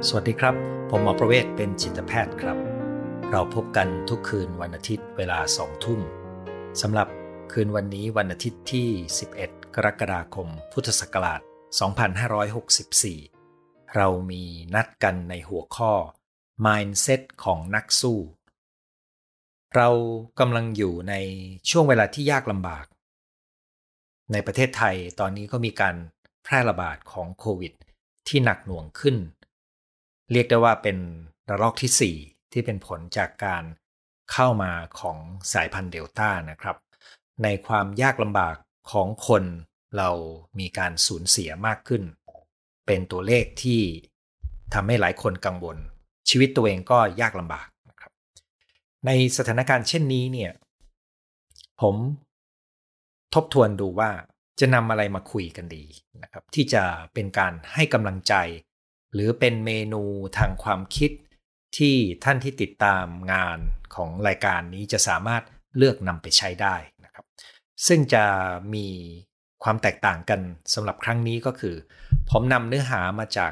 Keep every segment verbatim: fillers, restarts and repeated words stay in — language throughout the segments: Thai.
สวัสดีครับผมหมอประเวศเป็นจิตแพทย์ครับเราพบกันทุกคืนวันอาทิตย์เวลาสองทุ่มสำหรับคืนวันนี้วันอาทิตย์ที่สิบเอ็ดกรกฎาคมพุทธศักราชสองพันห้าร้อยหกสิบสี่เรามีนัดกันในหัวข้อ mindset ของนักสู้เรากำลังอยู่ในช่วงเวลาที่ยากลำบากในประเทศไทยตอนนี้ก็มีการแพร่ระบาดของโควิดที่หนักหน่วงขึ้นเรียกได้ว่าเป็นระลอกที่สี่ที่เป็นผลจากการเข้ามาของสายพันธุ์เดลต้านะครับในความยากลำบากของคนเรามีการสูญเสียมากขึ้นเป็นตัวเลขที่ทำให้หลายคนกังวลชีวิตตัวเองก็ยากลำบากนะครับในสถานการณ์เช่นนี้เนี่ยผมทบทวนดูว่าจะนำอะไรมาคุยกันดีนะครับที่จะเป็นการให้กำลังใจหรือเป็นเมนูทางความคิดที่ท่านที่ติดตามงานของรายการนี้จะสามารถเลือกนำไปใช้ได้นะครับซึ่งจะมีความแตกต่างกันสำหรับครั้งนี้ก็คือผมนำเนื้อหามาจาก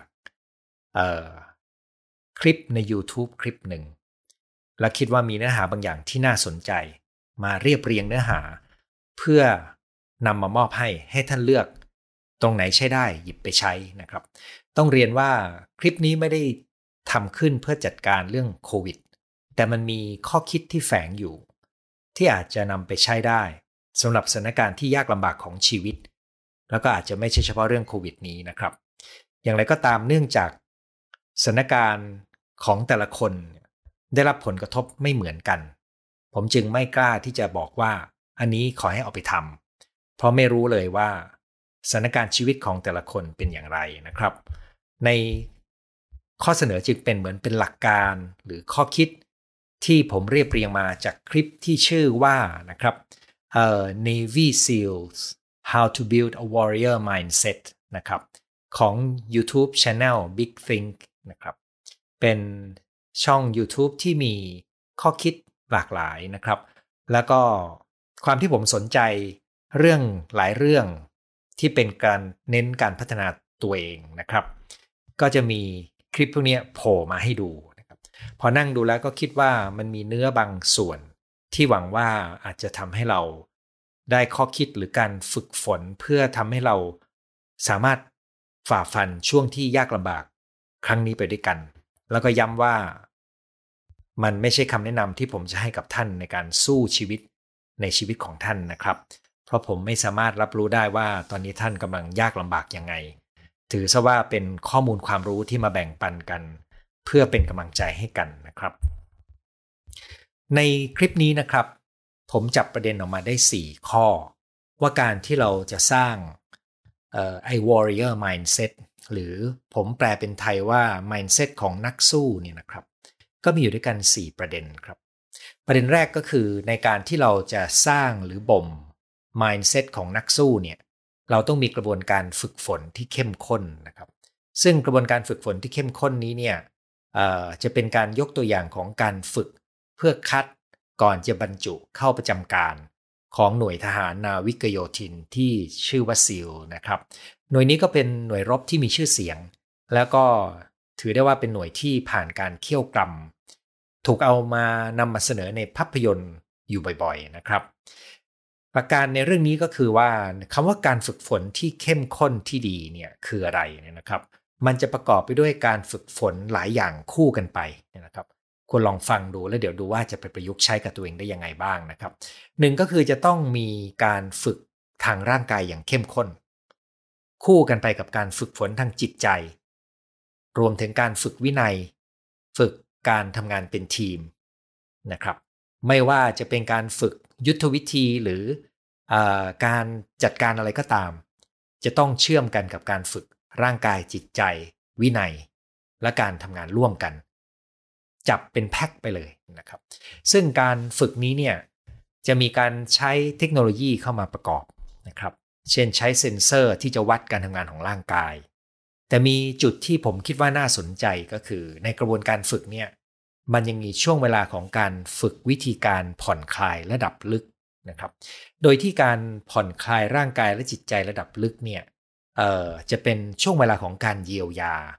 คลิปใน YouTube คลิปหนึ่งและคิดว่ามีเนื้อหาบางอย่างที่น่าสนใจมาเรียบเรียงเนื้อหาเพื่อนำมามอบให้ให้ท่านเลือกตรงไหนใช้ได้หยิบไปใช้นะครับต้องเรียนว่าคลิปนี้ไม่ได้ทำขึ้นเพื่อจัดการเรื่องโควิดแต่มันมีข้อคิดที่แฝงอยู่ที่อาจจะนำไปใช้ได้สำหรับสถานการณ์ที่ยากลำบากของชีวิตแล้วก็อาจจะไม่ใช่เฉพาะเรื่องโควิดนี้นะครับอย่างไรก็ตามเนื่องจากสถานการณ์ของแต่ละคนได้รับผลกระทบไม่เหมือนกันผมจึงไม่กล้าที่จะบอกว่าอันนี้ขอให้เอาไปทำเพราะไม่รู้เลยว่าสถานการณ์ชีวิตของแต่ละคนเป็นอย่างไรนะครับในข้อเสนอจึงเป็นเหมือนเป็นหลักการหรือข้อคิดที่ผมเรียบเรียงมาจากคลิปที่ชื่อว่านะครับเอ่อ Navy Seals How to Build a Warrior Mindset นะครับของ YouTube Channel Big Think นะครับเป็นช่อง YouTube ที่มีข้อคิดหลากหลายนะครับแล้วก็ความที่ผมสนใจเรื่องหลายเรื่องที่เป็นการเน้นการพัฒนาตัวเองนะครับก็จะมีคลิปพวกนี้โผล่มาให้ดูนะครับพอนั่งดูแล้วก็คิดว่ามันมีเนื้อบางส่วนที่หวังว่าอาจจะทำให้เราได้ข้อคิดหรือการฝึกฝนเพื่อทำให้เราสามารถฝ่าฟันช่วงที่ยากลำบากครั้งนี้ไปด้วยกันแล้วก็ย้ำว่ามันไม่ใช่คำแนะนำที่ผมจะให้กับท่านในการสู้ชีวิตในชีวิตของท่านนะครับเพราะผมไม่สามารถรับรู้ได้ว่าตอนนี้ท่านกำลังยากลำบากยังไงถือซะว่าเป็นข้อมูลความรู้ที่มาแบ่งปันกันเพื่อเป็นกำลังใจให้กันนะครับในคลิปนี้นะครับผมจับประเด็นออกมาได้สี่ข้อว่าการที่เราจะสร้างเอ่อไอ้ warrior mindset หรือผมแปลเป็นไทยว่า mindset ของนักสู้เนี่ยนะครับก็มีอยู่ด้วยกันสี่ประเด็นครับประเด็นแรกก็คือในการที่เราจะสร้างหรือบ่ม mindset ของนักสู้เนี่ยเราต้องมีกระบวนการฝึกฝนที่เข้มข้นนะครับซึ่งกระบวนการฝึกฝนที่เข้มข้นนี้เนี่ยเอ่อจะเป็นการยกตัวอย่างของการฝึกเพื่อคัดก่อนจะบรรจุเข้าประจำการของหน่วยทหารนาวิกโยธินที่ชื่อว่าซีลนะครับหน่วยนี้ก็เป็นหน่วยรบที่มีชื่อเสียงแล้วก็ถือได้ว่าเป็นหน่วยที่ผ่านการเคี่ยวกรำถูกเอามานำมาเสนอในภาพยนตร์อยู่บ่อยๆนะครับประการในเรื่องนี้ก็คือว่าคำว่าการฝึกฝนที่เข้มข้นที่ดีเนี่ยคืออะไรเนี่ยนะครับมันจะประกอบไปด้วยการฝึกฝนหลายอย่างคู่กันไปนะครับควรลองฟังดูแล้วเดี๋ยวดูว่าจะไปประยุกต์ใช้กับตัวเองได้ยังไงบ้างนะครับหนึ่งก็คือจะต้องมีการฝึกทางร่างกายอย่างเข้มข้นคู่กันไปกับการฝึกฝนทางจิตใจรวมถึงการฝึกวินัยฝึกการทำงานเป็นทีมนะครับไม่ว่าจะเป็นการฝึกยุทธวิธีหรือเอ่อการจัดการอะไรก็ตามจะต้องเชื่อมกันกับการฝึกร่างกายจิตใจวินัยและการทำงานร่วมกันจับเป็นแพ็คไปเลยนะครับซึ่งการฝึกนี้เนี่ยจะมีการใช้เทคโนโลยีเข้ามาประกอบนะครับเช่นใช้เซ็นเซอร์ที่จะวัดการทำงานของร่างกายแต่มีจุดที่ผมคิดว่าน่าสนใจก็คือในกระบวนการฝึกเนี่ยมันยังมีช่วงเวลาของการฝึกวิธีการผ่อนคลายระดับลึกนะครับโดยที่การผ่อนคลายร่างกายและจิตใจระดับลึกเนี่ยเอ่อจะเป็นช่วงเวลาของการเยียวยา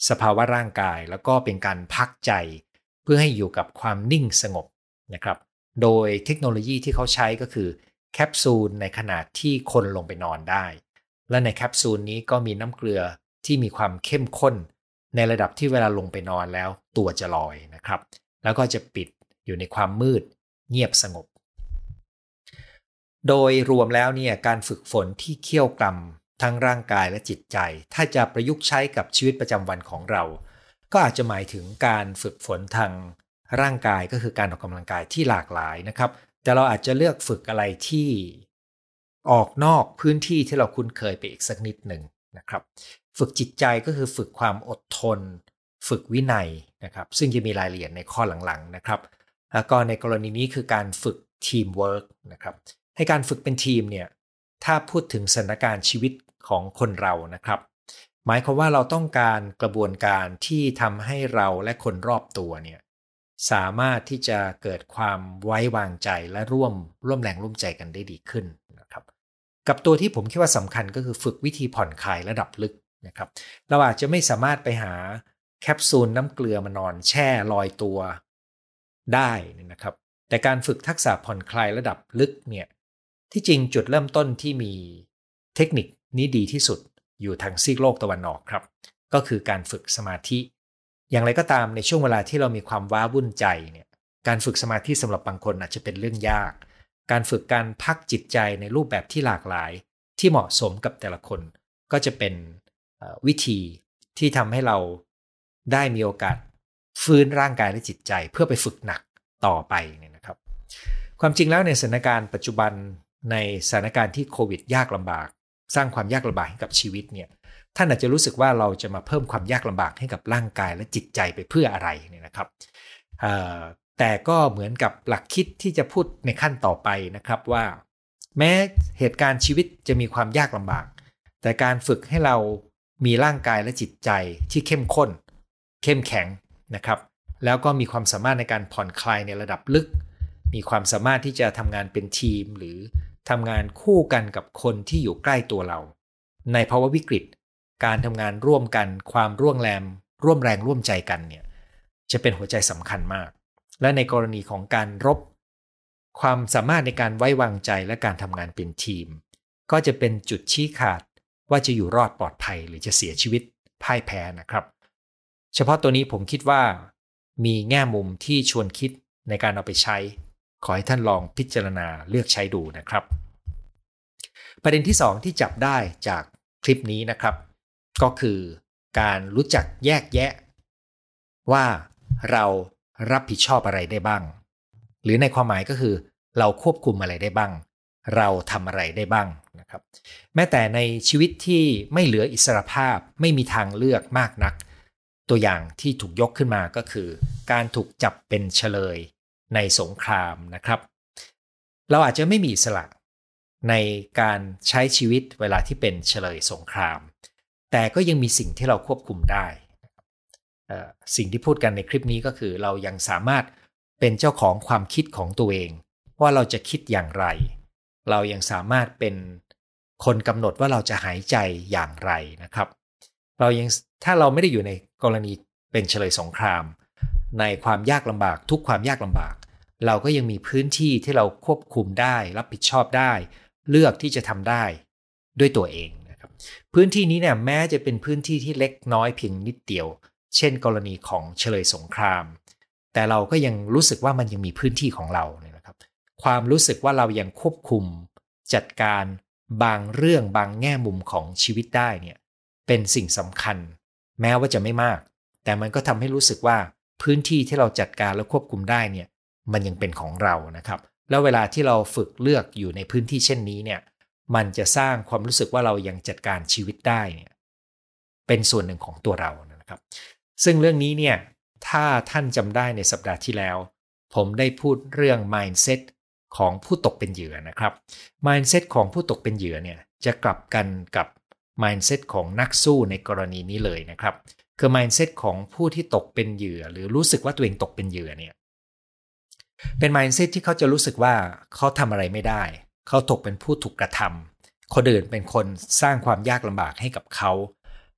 สภาวะร่างกายแล้วก็เป็นการพักใจเพื่อให้อยู่กับความนิ่งสงบนะครับโดยเทคโนโลยีที่เขาใช้ก็คือแคปซูลในขนาดที่คนลงไปนอนได้และในแคปซูลนี้ก็มีน้ำเกลือที่มีความเข้มข้นในระดับที่เวลาลงไปนอนแล้วตัวจะลอยนะครับแล้วก็จะปิดอยู่ในความมืดเงียบสงบโดยรวมแล้วเนี่ยการฝึกฝนที่เคี่ยวกรำทั้งร่างกายและจิตใจถ้าจะประยุกต์ใช้กับชีวิตประจำวันของเราก็อาจจะหมายถึงการฝึกฝนทางร่างกายก็คือการออกกำลังกายที่หลากหลายนะครับแต่เราอาจจะเลือกฝึกอะไรที่ออกนอกพื้นที่ที่เราคุ้นเคยไปอีกสักนิดหนึ่งนะครับฝึกจิตใจก็คือฝึกความอดทนฝึกวินัยนะครับซึ่งจะมีรายละเอียดในข้อหลังๆนะครับแล้วก็ในกรณีนี้คือการฝึกทีมเวิร์กนะครับให้การฝึกเป็นทีมเนี่ยถ้าพูดถึงสถานการณ์ชีวิตของคนเรานะครับหมายความว่าเราต้องการกระบวนการที่ทำให้เราและคนรอบตัวเนี่ยสามารถที่จะเกิดความไว้วางใจและร่วมร่วมแรงร่วมใจกันได้ดีขึ้นนะครับกับตัวที่ผมคิดว่าสำคัญก็คือฝึกวิธีผ่อนคลายระดับลึกนะครับเราอาจจะไม่สามารถไปหาแคปซูลน้ำเกลือมานอนแช่ลอยตัวได้นะครับแต่การฝึกทักษะผ่อนคลายระดับลึกเนี่ยที่จริงจุดเริ่มต้นที่มีเทคนิคนี้ดีที่สุดอยู่ทางซีกโลกตะวันออกครับก็คือการฝึกสมาธิอย่างไรก็ตามในช่วงเวลาที่เรามีความว้าวุ่นใจเนี่ยการฝึกสมาธิสำหรับบางคนอาจจะเป็นเรื่องยากการฝึกการพักจิตใจในรูปแบบที่หลากหลายที่เหมาะสมกับแต่ละคนก็จะเป็นวิธีที่ทำให้เราได้มีโอกาสฟื้นร่างกายและจิตใจเพื่อไปฝึกหนักต่อไปเนี่ยนะครับความจริงแล้วในสถานการณ์ปัจจุบันในสถานการณ์ที่โควิดยากลำบากสร้างความยากลำบากให้กับชีวิตเนี่ยท่านอาจจะรู้สึกว่าเราจะมาเพิ่มความยากลำบากให้กับร่างกายและจิตใจไปเพื่ออะไรเนี่ยนะครับแต่ก็เหมือนกับหลักคิดที่จะพูดในขั้นต่อไปนะครับว่าแม้เหตุการณ์ชีวิตจะมีความยากลำบากแต่การฝึกให้เรามีร่างกายและจิตใจที่เข้มข้นเข้มแข็งนะครับแล้วก็มีความสามารถในการผ่อนคลายในระดับลึกมีความสามารถที่จะทำงานเป็นทีมหรือทำงานคู่กันกับคนที่อยู่ใกล้ตัวเราในภาวะวิกฤตการทำงานร่วมกันความร่วมแรงร่วมแรงร่วมใจกันเนี่ยจะเป็นหัวใจสำคัญมากและในกรณีของการรบความสามารถในการไว้วางใจและการทำงานเป็นทีมก็จะเป็นจุดชี้ขาดว่าจะอยู่รอดปลอดภัยหรือจะเสียชีวิตพ่ายแพ้นะครับเฉพาะตัวนี้ผมคิดว่ามีแง่มุมที่ชวนคิดในการเอาไปใช้ขอให้ท่านลองพิจารณาเลือกใช้ดูนะครับประเด็นที่สองที่จับได้จากคลิปนี้นะครับก็คือการรู้จักแยกแยะว่าเรารับผิดชอบอะไรได้บ้างหรือในความหมายก็คือเราควบคุมอะไรได้บ้างเราทำอะไรได้บ้างนะครับแม้แต่ในชีวิตที่ไม่เหลืออิสรภาพไม่มีทางเลือกมากนักตัวอย่างที่ถูกยกขึ้นมาก็คือการถูกจับเป็นเฉลยในสงครามนะครับเราอาจจะไม่มีอิสระในการใช้ชีวิตเวลาที่เป็นเฉลยสงครามแต่ก็ยังมีสิ่งที่เราควบคุมได้สิ่งที่พูดกันในคลิปนี้ก็คือเรายังสามารถเป็นเจ้าของความคิดของตัวเองว่าเราจะคิดอย่างไรเรายังสามารถเป็นคนกำหนดว่าเราจะหายใจอย่างไรนะครับเรายังถ้าเราไม่ได้อยู่ในกรณีเป็นเฉลยสงครามในความยากลำบากทุกความยากลำบากเราก็ยังมีพื้นที่ที่เราควบคุมได้รับผิดชอบได้เลือกที่จะทำได้ด้วยตัวเองนะครับพื้นที่นี้เนี่ยแม้จะเป็นพื้นที่ที่เล็กน้อยเพียงนิดเดียวเช่นกรณีของเฉลยสงครามแต่เราก็ยังรู้สึกว่ามันยังมีพื้นที่ของเราเนี่ยนะครับความรู้สึกว่าเรายังควบคุมจัดการบางเรื่องบางแง่มุมของชีวิตได้เนี่ยเป็นสิ่งสำคัญแม้ว่าจะไม่มากแต่มันก็ทำให้รู้สึกว่าพื้นที่ที่เราจัดการและควบคุมได้เนี่ยมันยังเป็นของเรานะครับแล้วเวลาที่เราฝึกเลือกอยู่ในพื้นที่เช่นนี้เนี่ยมันจะสร้างความรู้สึกว่าเรายังจัดการชีวิตได้เนี่ยเป็นส่วนหนึ่งของตัวเรานะครับซึ่งเรื่องนี้เนี่ยถ้าท่านจำได้ในสัปดาห์ที่แล้วผมได้พูดเรื่อง mindset ของผู้ตกเป็นเหยื่อนะครับ mindset ของผู้ตกเป็นเหยื่อเนี่ยจะกลับกันกับ mindset ของนักสู้ในกรณีนี้เลยนะครับคือ mindset ของผู้ที่ตกเป็นเหยื่อหรือรู้สึกว่าตัวเองตกเป็นเหยื่อเนี่ยเป็น mindset ที่เขาจะรู้สึกว่าเขาทำอะไรไม่ได้เขาตกเป็นผู้ถูกกระทำคนอื่นเป็นคนสร้างความยากลำบากให้กับเขา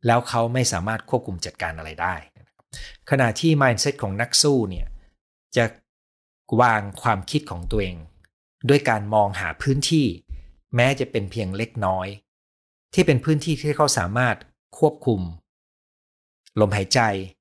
แล้วเขาไม่สามารถควบคุมจัดการอะไรได้ขณะที่ mindset ของนักสู้เนี่ยจะวางความคิดของตัวเองด้วยการมองหาพื้นที่แม้จะเป็นเพียงเล็กน้อยที่เป็นพื้นที่ที่เขาสามารถควบคุมลมหายใจ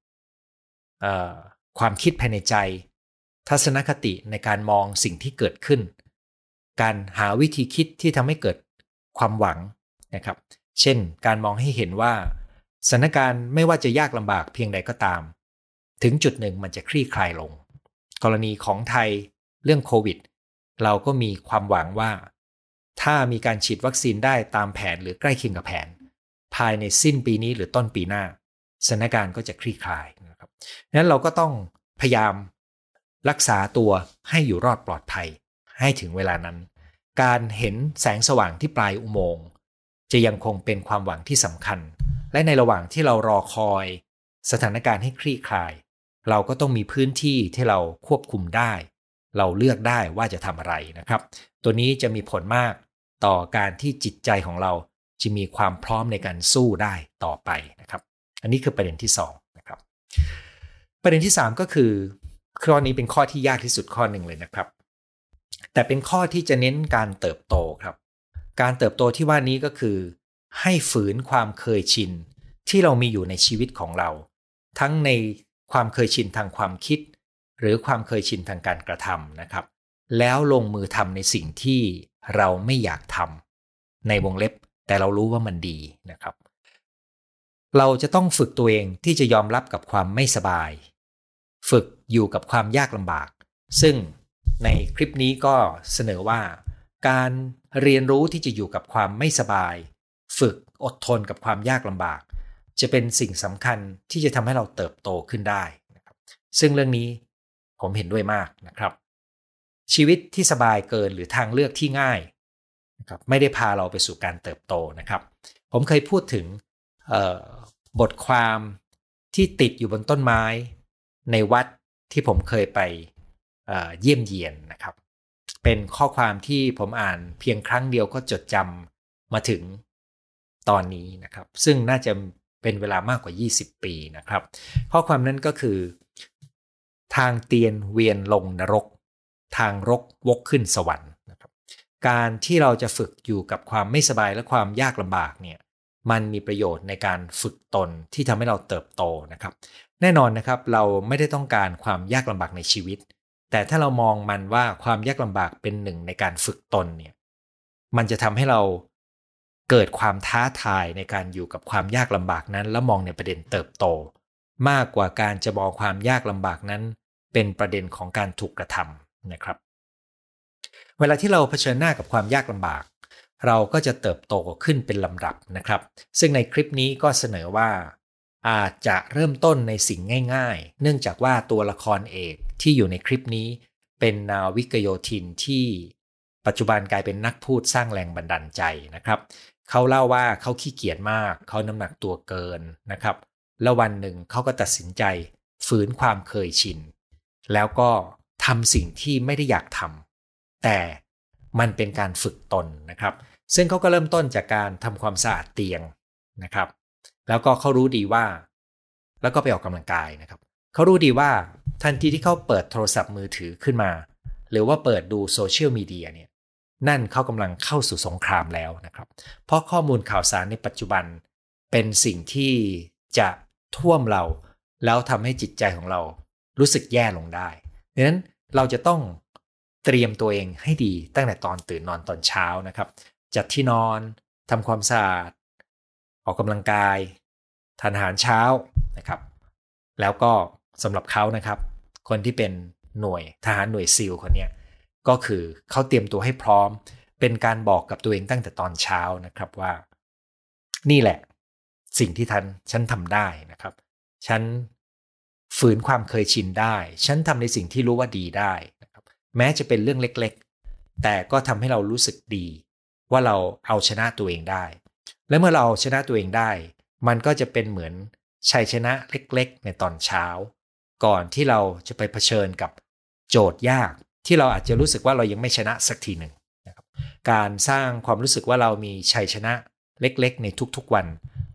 ความคิดภายในใจทัศนคติในการมองสิ่งที่เกิดขึ้นการหาวิธีคิดที่ทำให้เกิดความหวังนะครับเช่นการมองให้เห็นว่าสถานการณ์ไม่ว่าจะยากลำบากเพียงใดก็ตามถึงจุดหนึ่งมันจะคลี่คลายลงกรณีของไทยเรื่องโควิดเราก็มีความหวังว่าถ้ามีการฉีดวัคซีนได้ตามแผนหรือใกล้เคียงกับแผนภายในสิ้นปีนี้หรือต้นปีหน้าสถานการณ์ก็จะคลี่คลายนะครับนั้นเราก็ต้องพยายามรักษาตัวให้อยู่รอดปลอดภัยให้ถึงเวลานั้นการเห็นแสงสว่างที่ปลายอุโมงค์จะยังคงเป็นความหวังที่สำคัญและในระหว่างที่เรารอคอยสถานการณ์ให้คลี่คลายเราก็ต้องมีพื้นที่ที่เราควบคุมได้เราเลือกได้ว่าจะทำอะไรนะครับตัวนี้จะมีผลมากต่อการที่จิตใจของเราจะมีความพร้อมในการสู้ได้ต่อไปนะครับอันนี้คือประเด็นที่สองนะครับประเด็นที่สามก็คือข้อนี้เป็นข้อที่ยากที่สุดข้อหนึ่งเลยนะครับแต่เป็นข้อที่จะเน้นการเติบโตครับการเติบโตที่ว่านี้ก็คือให้ฝืนความเคยชินที่เรามีอยู่ในชีวิตของเราทั้งในความเคยชินทางความคิดหรือความเคยชินทางการกระทำนะครับแล้วลงมือทำในสิ่งที่เราไม่อยากทำในวงเล็บแต่เรารู้ว่ามันดีนะครับเราจะต้องฝึกตัวเองที่จะยอมรับกับความไม่สบายฝึกอยู่กับความยากลำบากซึ่งในคลิปนี้ก็เสนอว่าการเรียนรู้ที่จะอยู่กับความไม่สบายฝึกอดทนกับความยากลำบากจะเป็นสิ่งสำคัญที่จะทำให้เราเติบโตขึ้นได้นะครับซึ่งเรื่องนี้ผมเห็นด้วยมากนะครับชีวิตที่สบายเกินหรือทางเลือกที่ง่ายนะครับไม่ได้พาเราไปสู่การเติบโตนะครับผมเคยพูดถึงบทความที่ติดอยู่บนต้นไม้ในวัดที่ผมเคยไปเยี่ยมเยียนนะครับเป็นข้อความที่ผมอ่านเพียงครั้งเดียวก็จดจำมาถึงตอนนี้นะครับซึ่งน่าจะเป็นเวลามากกว่ายี่สิบปีนะครับข้อความนั้นก็คือทางเตียนเวียนลงนรกทางรกวกขึ้นสวรรค์นะครับการที่เราจะฝึกอยู่กับความไม่สบายและความยากลำบากเนี่ยมันมีประโยชน์ในการฝึกตนที่ทำให้เราเติบโตนะครับแน่นอนนะครับเราไม่ได้ต้องการความยากลำบากในชีวิตแต่ถ้าเรามองมันว่าความยากลำบากเป็นหนึ่งในการฝึกตนเนี่ยมันจะทำให้เราเกิดความท้าทายในการอยู่กับความยากลำบากนั้นและมองในประเด็นเติบโตมากกว่าการจะมองความยากลำบากนั้นเป็นประเด็นของการถูกกระทำนะครับเวลาที่เราเผชิญหน้ากับความยากลำบากเราก็จะเติบโตขึ้นเป็นลำดับนะครับซึ่งในคลิปนี้ก็เสนอว่าอาจจะเริ่มต้นในสิ่งง่ายๆเนื่องจากว่าตัวละครเอกที่อยู่ในคลิปนี้เป็นนาวิกโยธินที่ปัจจุบันกลายเป็นนักพูดสร้างแรงบันดาลใจนะครับเขาเล่าว่าเขาขี้เกียจมากเขาน้ำหนักตัวเกินนะครับแล้ววันหนึ่งเขาก็ตัดสินใจฝืนความเคยชินแล้วก็ทำสิ่งที่ไม่ได้อยากทำแต่มันเป็นการฝึกตนนะครับซึ่งเขาก็เริ่มต้นจากการทำความสะอาดเตียงนะครับแล้วก็เขารู้ดีว่าแล้วก็ไปออกกำลังกายนะครับเขารู้ดีว่าทันทีที่เขาเปิดโทรศัพท์มือถือขึ้นมาหรือว่าเปิดดูโซเชียลมีเดียเนี่ยนั่นเขากำลังเข้าสู่สงครามแล้วนะครับเพราะข้อมูลข่าวสารในปัจจุบันเป็นสิ่งที่จะท่วมเราแล้วทำให้จิตใจของเรารู้สึกแย่ลงได้ดังนั้นเราจะต้องเตรียมตัวเองให้ดีตั้งแต่ตอนตื่นนอนตอนเช้านะครับจัดที่นอนทำความสะอาดออกกำลังกายทานอาหารเช้านะครับแล้วก็สำหรับเขานะครับคนที่เป็นหน่วยทหารหน่วยซีลคนนี้ก็คือเขาเตรียมตัวให้พร้อมเป็นการบอกกับตัวเองตั้งแต่ตอนเช้านะครับว่านี่แหละสิ่งที่ท่านฉันทำได้นะครับฉันฝืนความเคยชินได้ฉันทำในสิ่งที่รู้ว่าดีได้นะครับแม้จะเป็นเรื่องเล็กๆแต่ก็ทำให้เรารู้สึกดีว่าเราเอาชนะตัวเองได้และเมื่อเราชนะตัวเองได้มันก็จะเป็นเหมือนชัยชนะเล็กๆในตอนเช้าก่อนที่เราจะไปเผชิญกับโจทย์ยากที่เราอาจจะรู้สึกว่าเรายังไม่ชนะสักทีหนึ่งนะครับการสร้างความรู้สึกว่าเรามีชัยชนะเล็กๆในทุกๆวัน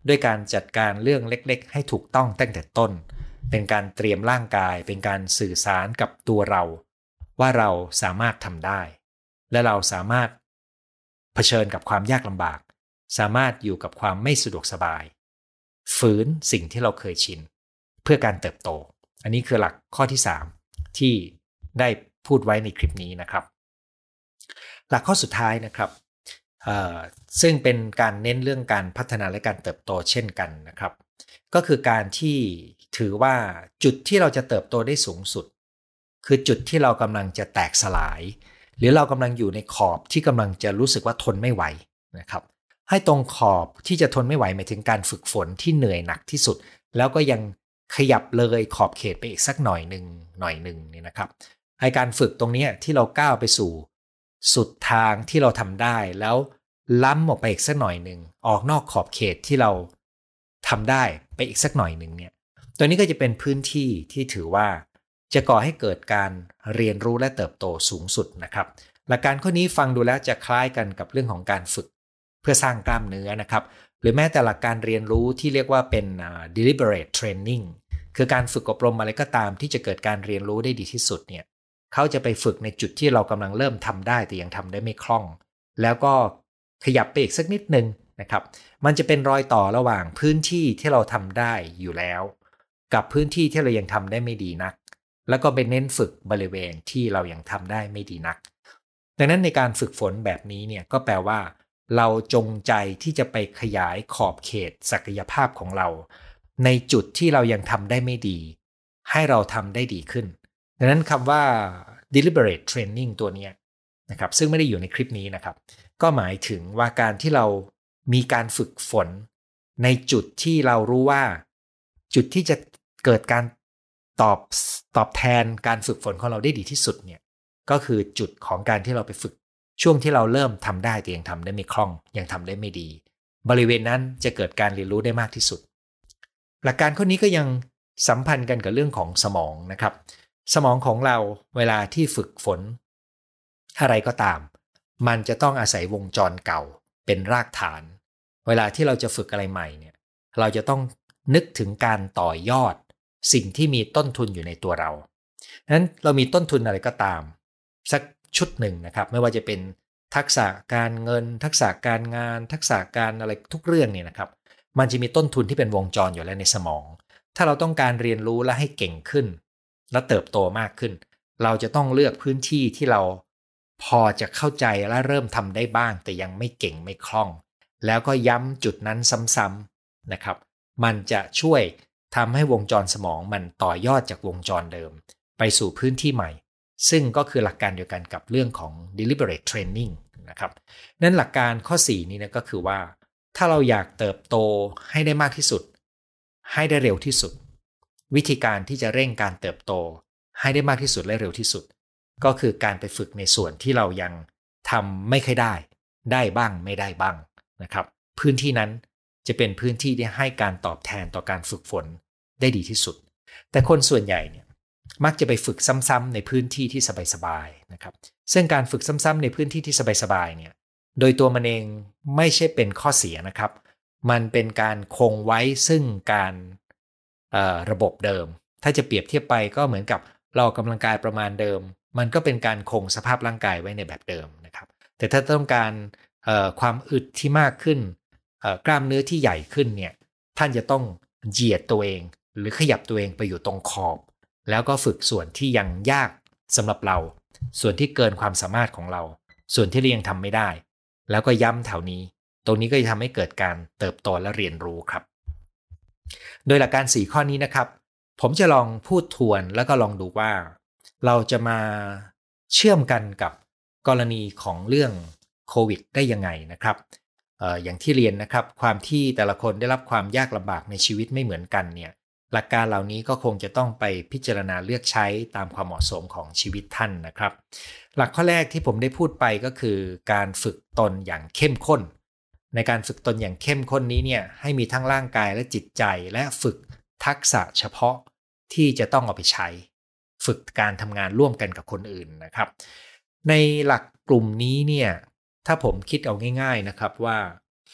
ด้วยการจัดการเรื่องเล็กๆให้ถูกต้องตั้งแต่ต้นเป็นการเตรียมร่างกายเป็นการสื่อสารกับตัวเราว่าเราสามารถทำได้และเราสามารถเผชิญกับความยากลำบากสามารถอยู่กับความไม่สะดวกสบายฝืนสิ่งที่เราเคยชินเพื่อการเติบโตอันนี้คือหลักข้อที่สามที่ได้พูดไว้ในคลิปนี้นะครับหลักข้อสุดท้ายนะครับซึ่งเป็นการเน้นเรื่องการพัฒนาและการเติบโตเช่นกันนะครับก็คือการที่ถือว่าจุดที่เราจะเติบโตได้สูงสุดคือจุดที่เรากำลังจะแตกสลายหรือเรากำลังอยู่ในขอบที่กำลังจะรู้สึกว่าทนไม่ไหวนะครับให้ตรงขอบที่จะทนไม่ไหวหมายถึงการฝึกฝนที่เหนื่อยหนักที่สุดแล้วก็ยังขยับเลยขอบเขตไปอีกสักหน่อยหนึ่งหน่อยหนึ่งนี่นะครับไอการฝึกตรงนี้ที่เราก้าวไปสู่สุดทางที่เราทำได้แล้วล้ำออกไปอีกสักหน่อยหนึ่งออกนอกขอบเขตที่เราทำได้ไปอีกสักหน่อยหนึ่งเนี่ยตัวนี้ก็จะเป็นพื้นที่ที่ถือว่าจะก่อให้เกิดการเรียนรู้และเติบโตสูงสุดนะครับหลักการข้อนี้ฟังดูแล้วจะคล้ายกันกับเรื่องของการฝึกเพื่อสร้างกล้ามเนื้อนะครับหรือแม้แต่หลักการเรียนรู้ที่เรียกว่าเป็น uh, deliberate training คือการฝึกอบรมอะไรก็ตามที่จะเกิดการเรียนรู้ได้ดีที่สุดเนี่ยเขาจะไปฝึกในจุดที่เรากำลังเริ่มทำได้แต่ยังทำได้ไม่คล่องแล้วก็ขยับไปอีกสักนิดนึงนะครับมันจะเป็นรอยต่อระหว่างพื้นที่ที่เราทำได้อยู่แล้วกับพื้นที่ที่เรายังทำได้ไม่ดีนักแล้วก็ไปเน้นฝึกบริเวณที่เรายังทำได้ไม่ดีนักดังนั้นในการฝึกฝนแบบนี้เนี่ยก็แปลว่าเราจงใจที่จะไปขยายขอบเขตศักยภาพของเราในจุดที่เรายังทำได้ไม่ดีให้เราทำได้ดีขึ้นดังนั้นคำว่า deliberate training ตัวนี้นะครับซึ่งไม่ได้อยู่ในคลิปนี้นะครับก็หมายถึงว่าการที่เรามีการฝึกฝนในจุดที่เรารู้ว่าจุดที่จะเกิดการตอบตอบแทนการฝึกฝนของเราได้ดีที่สุดเนี่ยก็คือจุดของการที่เราไปฝึกช่วงที่เราเริ่มทำได้แต่ยังทำได้ไม่คล่องยังทำได้ไม่ดีบริเวณนั้นจะเกิดการเรียนรู้ได้มากที่สุดหลักการข้อนี้ก็ยังสัมพันธ์กันกับเรื่องของสมองนะครับสมองของเราเวลาที่ฝึกฝนอะไรก็ตามมันจะต้องอาศัยวงจรเก่าเป็นรากฐานเวลาที่เราจะฝึกอะไรใหม่เนี่ยเราจะต้องนึกถึงการต่อยอดสิ่งที่มีต้นทุนอยู่ในตัวเราดังนั้นเรามีต้นทุนอะไรก็ตามสักชุดหนึ่งนะครับไม่ว่าจะเป็นทักษะการเงินทักษะการงานทักษะการอะไรทุกเรื่องเนี่ยนะครับมันจะมีต้นทุนที่เป็นวงจรอยู่แล้วในสมองถ้าเราต้องการเรียนรู้และให้เก่งขึ้นและเติบโตมากขึ้นเราจะต้องเลือกพื้นที่ที่เราพอจะเข้าใจและเริ่มทำได้บ้างแต่ยังไม่เก่งไม่คล่องแล้วก็ย้ำจุดนั้นซ้ำๆนะครับมันจะช่วยทำให้วงจรสมองมันต่อยอดจากวงจรเดิมไปสู่พื้นที่ใหม่ซึ่งก็คือหลักการเดียวกันกับเรื่องของ deliberate training นะครับนั้นหลักการข้อสี่นี้นะก็คือว่าถ้าเราอยากเติบโตให้ได้มากที่สุดให้ได้เร็วที่สุดวิธีการที่จะเร่งการเติบโตให้ได้มากที่สุดและเร็วที่สุดก็คือการไปฝึกในส่วนที่เรายังทำไม่ค่อยได้ได้บ้างไม่ได้บ้างนะครับพื้นที่นั้นจะเป็นพื้นที่ที่ให้การตอบแทนต่อการฝึกฝนได้ดีที่สุดแต่คนส่วนใหญ่เนี่ยมักจะไปฝึกซ้ำๆในพื้นที่ที่สบายๆนะครับซึ่งการฝึกซ้ำๆในพื้นที่ที่สบายๆเนี่ยโดยตัวมันเองไม่ใช่เป็นข้อเสียนะครับมันเป็นการคงไว้ซึ่งการระบบเดิมถ้าจะเปรียบเทียบไปก็เหมือนกับเราออกกำลังกายประมาณเดิมมันก็เป็นการคงสภาพร่างกายไว้ในแบบเดิมนะครับแต่ถ้าต้องการความอึดที่มากขึ้นกล้ามเนื้อที่ใหญ่ขึ้นเนี่ยท่านจะต้องเหยียดตัวเองหรือขยับตัวเองไปอยู่ตรงขอบแล้วก็ฝึกส่วนที่ยังยากสำหรับเราส่วนที่เกินความสามารถของเราส่วนที่เรายังทำไม่ได้แล้วก็ย้ำแถวนี้ตรงนี้ก็จะทำให้เกิดการเติบโตและเรียนรู้ครับโดยหลักการสี่ข้อนี้นะครับผมจะลองพูดทวนแล้วก็ลองดูว่าเราจะมาเชื่อมกันกับกรณีของเรื่องโควิดได้ยังไงนะครับ เอ่อ อย่างที่เรียนนะครับความที่แต่ละคนได้รับความยากลำบากในชีวิตไม่เหมือนกันเนี่ยหลักการเหล่านี้ก็คงจะต้องไปพิจารณาเลือกใช้ตามความเหมาะสมของชีวิตท่านนะครับหลักข้อแรกที่ผมได้พูดไปก็คือการฝึกตนอย่างเข้มข้นในการฝึกตนอย่างเข้มข้นนี้เนี่ยให้มีทั้งร่างกายและจิตใจและฝึกทักษะเฉพาะที่จะต้องเอาไปใช้ฝึกการทำงานร่วมกันกับคนอื่นนะครับในหลักกลุ่มนี้เนี่ยถ้าผมคิดเอาง่ายๆนะครับว่า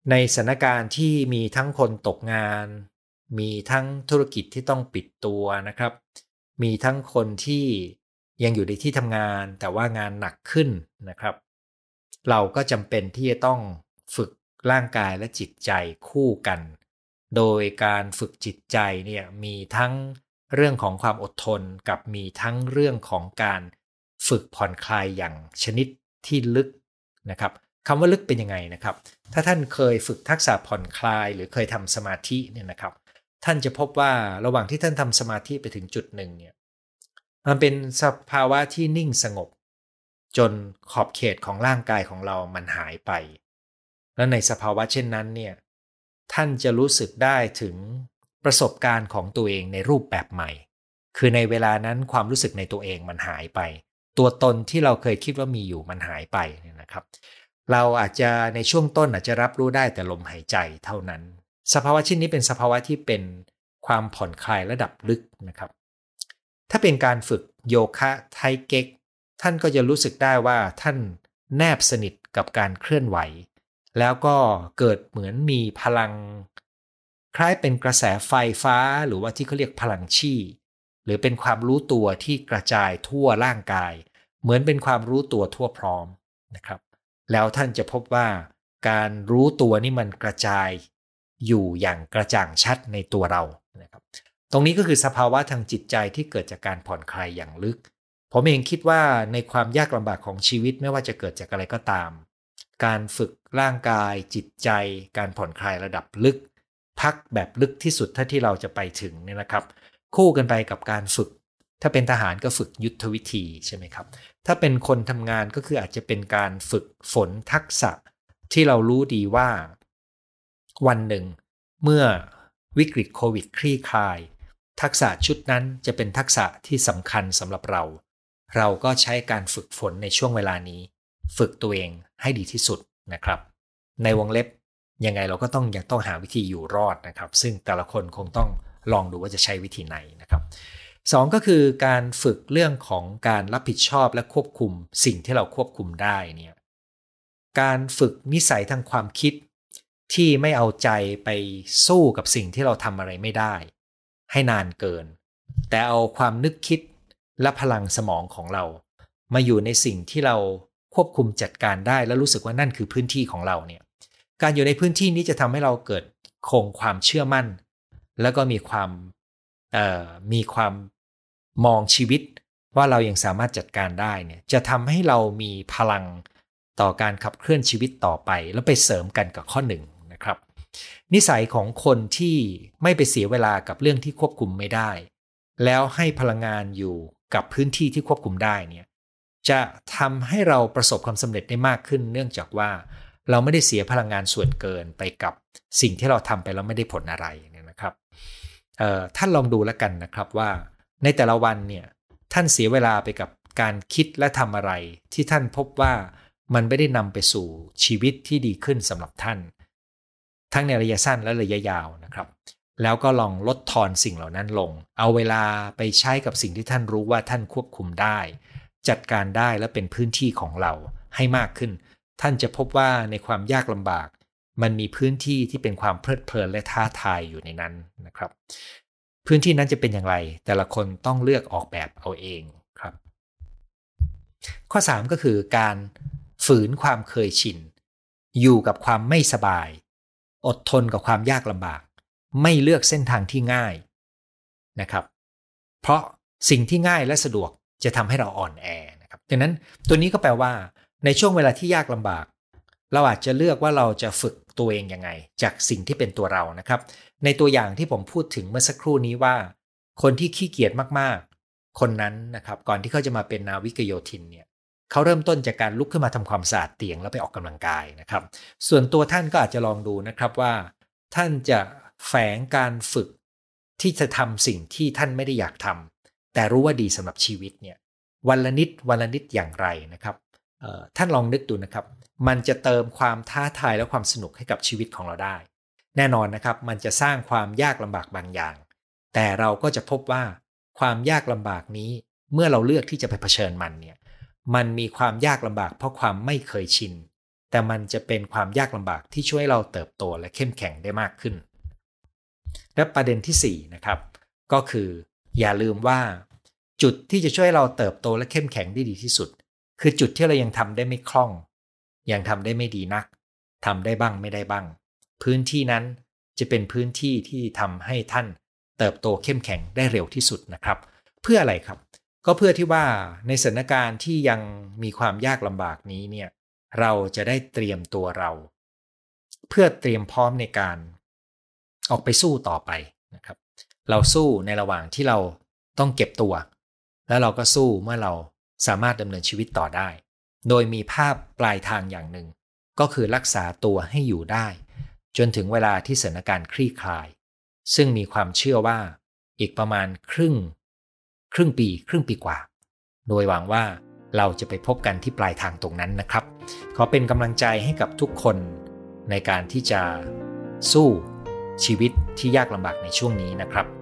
ในสถานการณ์ที่มีทั้งคนตกงานมีทั้งธุรกิจที่ต้องปิดตัวนะครับมีทั้งคนที่ยังอยู่ในที่ทำงานแต่ว่างานหนักขึ้นนะครับเราก็จำเป็นที่จะต้องฝึกร่างกายและจิตใจคู่กันโดยการฝึกจิตใจเนี่ยมีทั้งเรื่องของความอดทนกับมีทั้งเรื่องของการฝึกผ่อนคลายอย่างชนิดที่ลึกนะครับคำว่าลึกเป็นยังไงนะครับถ้าท่านเคยฝึกทักษะผ่อนคลายหรือเคยทำสมาธิเนี่ยนะครับท่านจะพบว่าระหว่างที่ท่านทำสมาธิไปถึงจุดหนึ่งเนี่ยมันเป็นสภาวะที่นิ่งสงบจนขอบเขตของร่างกายของเรามันหายไปและในสภาวะเช่นนั้นเนี่ยท่านจะรู้สึกได้ถึงประสบการณ์ของตัวเองในรูปแบบใหม่คือในเวลานั้นความรู้สึกในตัวเองมันหายไปตัวตนที่เราเคยคิดว่ามีอยู่มันหายไปเนี่ยนะครับเราอาจจะในช่วงต้นอาจจะรับรู้ได้แต่ลมหายใจเท่านั้นสภาวะเช่นนี้เป็นสภาวะที่เป็นความผ่อนคลายระดับลึกนะครับถ้าเป็นการฝึกโยคะไทเก๊กท่านก็จะรู้สึกได้ว่าท่านแนบสนิทกับการเคลื่อนไหวแล้วก็เกิดเหมือนมีพลังคล้ายเป็นกระแสไฟฟ้าหรือว่าที่เขาเรียกพลังชี่หรือเป็นความรู้ตัวที่กระจายทั่วร่างกายเหมือนเป็นความรู้ตัวทั่วพร้อมนะครับแล้วท่านจะพบว่าการรู้ตัวนี่มันกระจายอยู่อย่างกระจ่างชัดในตัวเรานะครับตรงนี้ก็คือสภาวะทางจิตใจที่เกิดจากการผ่อนคลายอย่างลึกผมเองคิดว่าในความยากลำบากของชีวิตไม่ว่าจะเกิดจากอะไรก็ตามการฝึกร่างกายจิตใจการผ่อนคลายระดับลึกพักแบบลึกที่สุดเท่าที่เราจะไปถึงเนี่ยนะครับคู่กันไปกับการฝึกถ้าเป็นทหารก็ฝึกยุทธวิธีใช่ไหมครับถ้าเป็นคนทำงานก็คืออาจจะเป็นการฝึกฝนทักษะที่เรารู้ดีว่าวันหนึ่งเมื่อวิกฤตโควิดคลี่คลายทักษะชุดนั้นจะเป็นทักษะที่สำคัญสำหรับเราเราก็ใช้การฝึกฝนในช่วงเวลานี้ฝึกตัวเองให้ดีที่สุดนะครับในวงเล็บยังไงเราก็ต้องยังต้องหาวิธีอยู่รอดนะครับซึ่งแต่ละคนคงต้องลองดูว่าจะใช้วิธีไหนนะครับสองก็คือการฝึกเรื่องของการรับผิดชอบและควบคุมสิ่งที่เราควบคุมได้เนี่ยการฝึกนิสัยทางความคิดที่ไม่เอาใจไปสู้กับสิ่งที่เราทำอะไรไม่ได้ให้นานเกินแต่เอาความนึกคิดและพลังสมองของเรามาอยู่ในสิ่งที่เราควบคุมจัดการได้และรู้สึกว่านั่นคือพื้นที่ของเราเนี่ยการอยู่ในพื้นที่นี้จะทำให้เราเกิดคงความเชื่อมั่นแล้วก็มีความเอ่อมีความมองชีวิตว่าเรายังสามารถจัดการได้เนี่ยจะทำให้เรามีพลังต่อการขับเคลื่อนชีวิตต่อไปแล้วไปเสริมกันกับข้อหนึ่งนะครับนิสัยของคนที่ไม่ไปเสียเวลากับเรื่องที่ควบคุมไม่ได้แล้วให้พลังงานอยู่กับพื้นที่ที่ควบคุมได้เนี่ยจะทำให้เราประสบความสำเร็จได้มากขึ้นเนื่องจากว่าเราไม่ได้เสียพลังงานส่วนเกินไปกับสิ่งที่เราทำไปแล้วไม่ได้ผลอะไรเนี่ยนะครับท่านลองดูแล้วกันนะครับว่าในแต่ละวันเนี่ยท่านเสียเวลาไปกับการคิดและทำอะไรที่ท่านพบว่ามันไม่ได้นำไปสู่ชีวิตที่ดีขึ้นสำหรับท่านทั้งในระยะสั้นและระยะยาวนะครับแล้วก็ลองลดทอนสิ่งเหล่านั้นลงเอาเวลาไปใช้กับสิ่งที่ท่านรู้ว่าท่านควบคุมได้จัดการได้และเป็นพื้นที่ของเราให้มากขึ้นท่านจะพบว่าในความยากลำบากมันมีพื้นที่ที่เป็นความเพลิดเพลินและท้าทายอยู่ในนั้นนะครับพื้นที่นั้นจะเป็นอย่างไรแต่ละคนต้องเลือกออกแบบเอาเองครับข้อสามก็คือการฝืนความเคยชินอยู่กับความไม่สบายอดทนกับความยากลำบากไม่เลือกเส้นทางที่ง่ายนะครับเพราะสิ่งที่ง่ายและสะดวกจะทำให้เราอ่อนแอนะครับดังนั้นตัวนี้ก็แปลว่าในช่วงเวลาที่ยากลำบากเราอาจจะเลือกว่าเราจะฝึกตัวเองยังไงจากสิ่งที่เป็นตัวเรานะครับในตัวอย่างที่ผมพูดถึงเมื่อสักครู่นี้ว่าคนที่ขี้เกียจมากๆคนนั้นนะครับก่อนที่เขาจะมาเป็นนาวิกโยธินเนี่ยเขาเริ่มต้นจากการลุกขึ้นมาทำความสะอาดเตียงแล้วไปออกกำลังกายนะครับส่วนตัวท่านก็อาจจะลองดูนะครับว่าท่านจะแฝงการฝึกที่จะทำสิ่งที่ท่านไม่ได้อยากทำแต่รู้ว่าดีสำหรับชีวิตเนี่ยวันละนิดวันละนิดอย่างไรนะครับท่านลองนึกดูนะครับมันจะเติมความท้าทายและความสนุกให้กับชีวิตของเราได้แน่นอนนะครับมันจะสร้างความยากลำบากบางอย่างแต่เราก็จะพบว่าความยากลำบากนี้เมื่อเราเลือกที่จะไปเผชิญมันเนี่ยมันมีความยากลำบากเพราะความไม่เคยชินแต่มันจะเป็นความยากลำบากที่ช่วยเราเติบโตและเข้มแข็งได้มากขึ้นและประเด็นที่สี่นะครับก็คืออย่าลืมว่าจุดที่จะช่วยเราเติบโตและเข้มแข็งได้ดีที่สุดคือจุดที่เรายังทำได้ไม่คล่องยังทำได้ไม่ดีนักทำได้บ้างไม่ได้บ้างพื้นที่นั้นจะเป็นพื้นที่ที่ทำให้ท่านเติบโตเข้มแข็งได้เร็วที่สุดนะครับเพื่ออะไรครับก็เพื่อที่ว่าในสถานการณ์ที่ยังมีความยากลำบากนี้เนี่ยเราจะได้เตรียมตัวเราเพื่อเตรียมพร้อมในการออกไปสู้ต่อไปนะครับเราสู้ในระหว่างที่เราต้องเก็บตัวแล้วเราก็สู้เมื่อเราสามารถดำเนินชีวิตต่อได้โดยมีภาพปลายทางอย่างหนึ่งก็คือรักษาตัวให้อยู่ได้จนถึงเวลาที่สถานการณ์คลี่คลายซึ่งมีความเชื่อว่าอีกประมาณครึ่งครึ่งปีครึ่งปีกว่าโดยหวังว่าเราจะไปพบกันที่ปลายทางตรงนั้นนะครับขอเป็นกำลังใจให้กับทุกคนในการที่จะสู้ชีวิตที่ยากลำบากในช่วงนี้นะครับ